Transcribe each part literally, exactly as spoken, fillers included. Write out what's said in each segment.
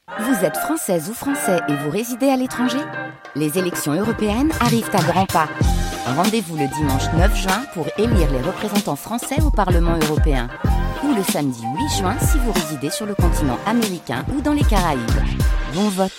Vous êtes française ou français et vous résidez à l'étranger ? Les élections européennes arrivent à grands pas. Rendez-vous le dimanche neuf juin pour élire les représentants français au Parlement européen. Ou le samedi huit juin si vous résidez sur le continent américain ou dans les Caraïbes. Bon vote.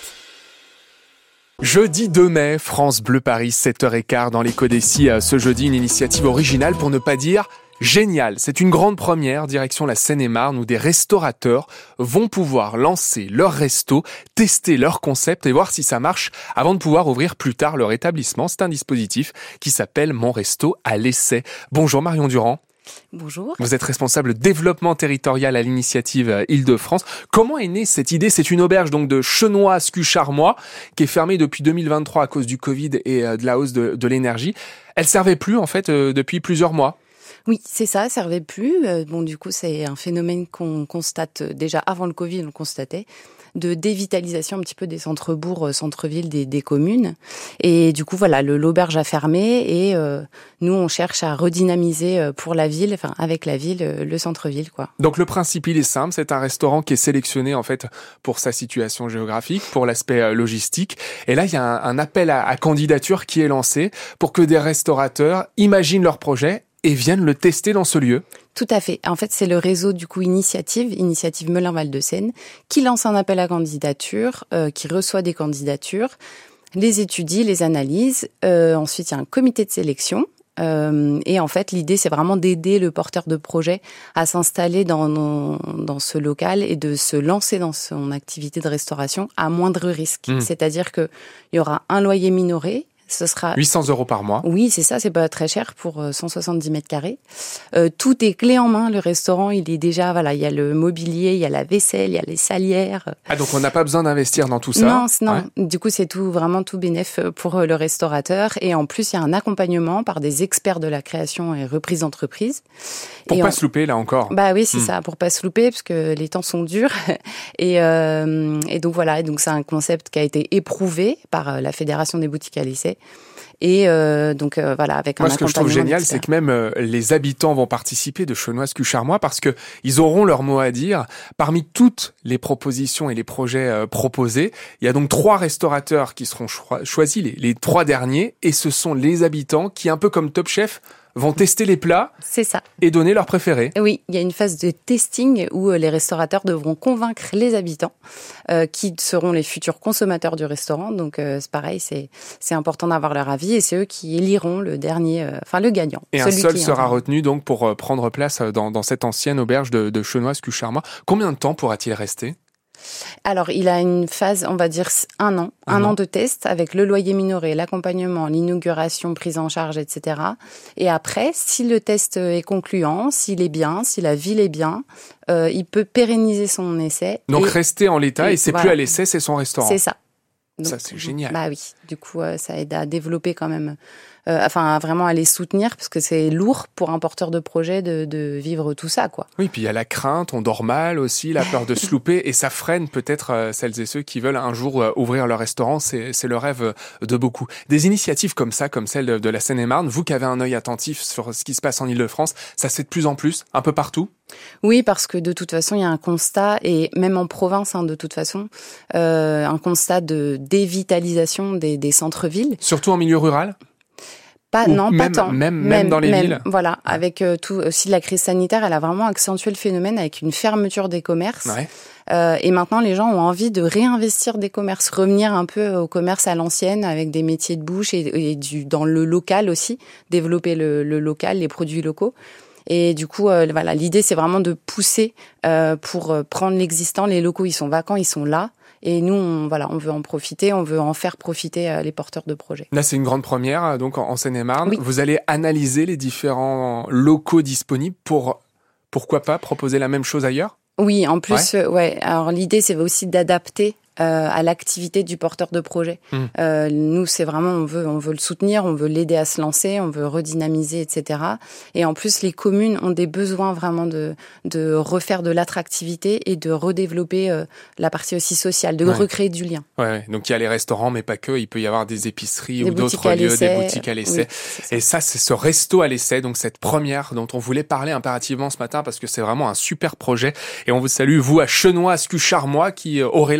Jeudi deux mai, France Bleu Paris, sept heures quinze dans les Codessis. Ce jeudi, une initiative originale pour ne pas dire géniale. C'est une grande première, direction la Seine-et-Marne, où des restaurateurs vont pouvoir lancer leur resto, tester leur concept et voir si ça marche avant de pouvoir ouvrir plus tard leur établissement. C'est un dispositif qui s'appelle Mon Resto à l'essai. Bonjour Marion Durand. Bonjour. Vous êtes responsable développement territorial à l'initiative Île-de-France. Comment est née cette idée ? C'est une auberge donc de Chenois-Scu-Charmois qui est fermée depuis deux mille vingt-trois à cause du Covid et de la hausse de, de l'énergie. Elle servait plus en fait euh, depuis plusieurs mois. Oui, c'est ça, ça servait plus. Euh, bon, du coup, c'est un phénomène qu'on constate déjà avant le Covid, on le constatait, de dévitalisation un petit peu des centres-bourgs, centres-villes des, des communes. Et du coup, voilà, le, l'auberge a fermé et euh, nous, on cherche à redynamiser pour la ville, enfin avec la ville, le centre-ville, quoi. Donc le principe, il est simple, c'est un restaurant qui est sélectionné en fait pour sa situation géographique, pour l'aspect logistique. Et là, il y a un, un appel à, à candidature qui est lancé pour que des restaurateurs imaginent leur projet et viennent le tester dans ce lieu. Tout à fait. En fait, c'est le réseau du coup Initiative, Initiative Melun-Val-de-Seine, qui lance un appel à candidature, euh, qui reçoit des candidatures, les étudie, les analyse. Euh, ensuite, il y a un comité de sélection. Euh, et en fait, l'idée, c'est vraiment d'aider le porteur de projet à s'installer dans, dans, dans ce local et de se lancer dans son activité de restauration à moindre risque. Mmh. C'est-à-dire qu'il y aura un loyer minoré. Ce sera huit cents euros par mois. Oui, c'est ça, c'est pas très cher pour cent soixante-dix mètres carrés. Euh, tout est clé en main. Le restaurant, il est déjà, voilà, il y a le mobilier, il y a la vaisselle, il y a les salières. Ah, donc on n'a pas besoin d'investir dans tout ça. Non, non. Ouais. Du coup, c'est tout, vraiment tout bénef pour le restaurateur. Et en plus, il y a un accompagnement par des experts de la création et reprise d'entreprise. Pour et pas on... se louper, là encore. Bah oui, c'est hmm. ça, pour pas se louper, parce que les temps sont durs. et, euh, et donc voilà, et donc c'est un concept qui a été éprouvé par la Fédération des boutiques à l'essai. Et euh, donc euh, voilà, avec un Moi, ce que je trouve génial, c'est que même euh, les habitants vont participer de Chenois-Scu-Charmois parce que ils auront leur mot à dire. Parmi toutes les propositions et les projets euh, proposés, il y a donc trois restaurateurs qui seront cho- choisis, les, les trois derniers, et ce sont les habitants qui, un peu comme Top Chef, vont tester les plats. C'est ça. Et donner leurs préférés. Oui, il y a une phase de testing où les restaurateurs devront convaincre les habitants euh, qui seront les futurs consommateurs du restaurant. Donc euh, c'est pareil, c'est c'est important d'avoir leur avis et c'est eux qui éliront le dernier, euh, enfin le gagnant. Et un seul sera retenu donc pour euh, prendre place dans, dans cette ancienne auberge de, de Chenois-Scu-Charmois. Combien de temps pourra-t-il rester ? Alors, il a une phase, on va dire un an, un, un an. an de test avec le loyer minoré, l'accompagnement, l'inauguration, prise en charge, et cetera. Et après, si le test est concluant, s'il est bien, si la ville est bien, euh, il peut pérenniser son essai. Donc, et, rester en l'état et, et c'est voilà. plus à l'essai, c'est son restaurant. C'est ça. Donc, ça, c'est génial. Bah oui, du coup, euh, ça aide à développer quand même, euh, enfin, à vraiment à les soutenir, parce que c'est lourd pour un porteur de projet de, de vivre tout ça, quoi. Oui, puis il y a la crainte, on dort mal aussi, la peur de se louper, et ça freine peut-être euh, celles et ceux qui veulent un jour euh, ouvrir leur restaurant, c'est, c'est le rêve de beaucoup. Des initiatives comme ça, comme celle de, de la Seine-et-Marne, vous qui avez un œil attentif sur ce qui se passe en Île-de-France, ça se fait de plus en plus, un peu partout ? Oui, parce que de toute façon, il y a un constat, et même en province, hein, de toute façon, euh, un constat de dévitalisation des, des centres-villes. Surtout en milieu rural ? Pas, non, même, pas tant. Même, même, même dans les même, villes. Voilà, avec euh, tout aussi la crise sanitaire, elle a vraiment accentué le phénomène avec une fermeture des commerces. Ouais. Euh, et maintenant, les gens ont envie de réinvestir des commerces, revenir un peu au commerce à l'ancienne avec des métiers de bouche et, et du, dans le local aussi, développer le, le local, les produits locaux. Et du coup, euh, voilà, l'idée, c'est vraiment de pousser euh, pour prendre l'existant. Les locaux, ils sont vacants, ils sont là. Et nous, on, voilà, on veut en profiter, on veut en faire profiter euh, les porteurs de projets. Là, c'est une grande première, donc en Seine-et-Marne. Oui. Vous allez analyser les différents locaux disponibles pour, pourquoi pas, proposer la même chose ailleurs ? Oui, en plus, ouais. Euh, ouais. Alors l'idée, c'est aussi d'adapter euh, à l'activité du porteur de projet. Mmh. Euh, nous, c'est vraiment, on veut, on veut le soutenir, on veut l'aider à se lancer, on veut redynamiser, et cetera. Et en plus, les communes ont des besoins vraiment de de refaire de l'attractivité et de redévelopper euh, la partie aussi sociale, de ouais. recréer du lien. Ouais, donc il y a les restaurants, mais pas que. Il peut y avoir des épiceries des ou d'autres lieux, des boutiques à l'essai. Oui, et ça, c'est ce resto à l'essai, donc cette première dont on voulait parler impérativement ce matin parce que c'est vraiment un super projet. Et on vous salue, vous, à Chenois-Scu-Charmois, qui aurez la chance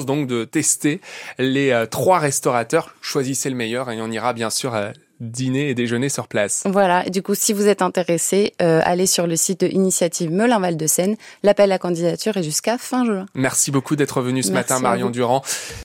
chance donc de tester les euh, trois restaurateurs. Choisissez le meilleur et on ira bien sûr euh, dîner et déjeuner sur place. Voilà, et du coup, si vous êtes intéressé, euh, allez sur le site de Initiative Melun-Val de Seine. L'appel à candidature est jusqu'à fin juin. Merci beaucoup d'être venu ce Merci matin, Marion Durand.